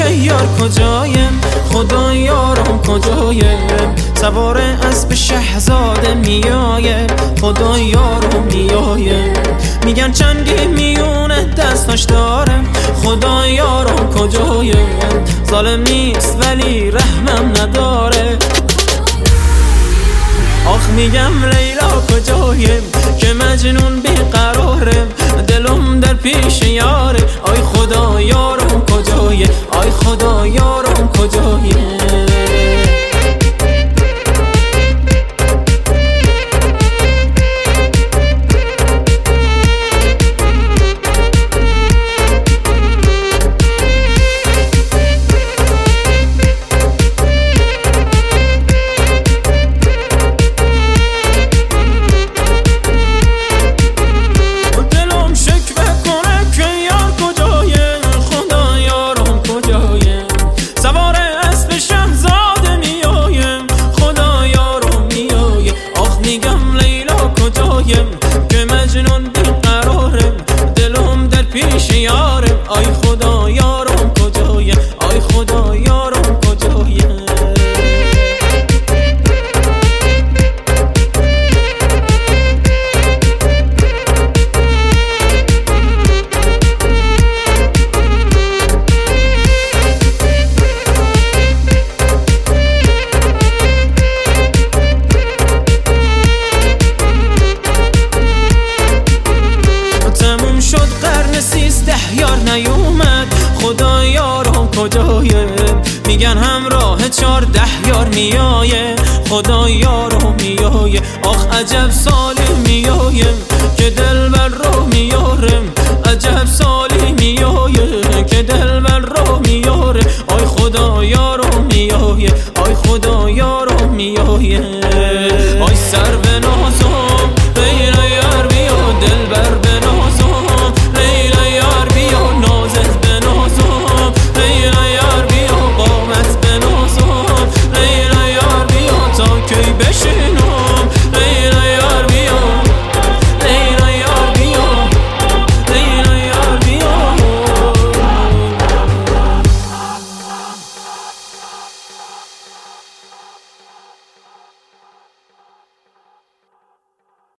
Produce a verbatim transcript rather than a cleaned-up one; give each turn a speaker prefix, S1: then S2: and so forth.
S1: که یار کجایم، خدا یارم کجایم. سوار اسب شهزاده میایم، خدا یارم میایم. میگن چنگی میونه دستاش دارم، خدا یارم کجایم. ظالم نیست ولی رحمم نداره. آخ میگم لیلا کجایم که مجنون بیقرارم، دلم در پیش یاره. آی خدا یارم کجایم، آی خدا یارم کجایم. که مجنون بیقرارم، دلم در پیش یارم. آی خدا یارم کجایم، آی خدا یارم کجایم. سیزده یار نیومد، خدا یارم کجایم. میگن همراه چارده یار میایه، خدا یارم میایه. آخ عجب سال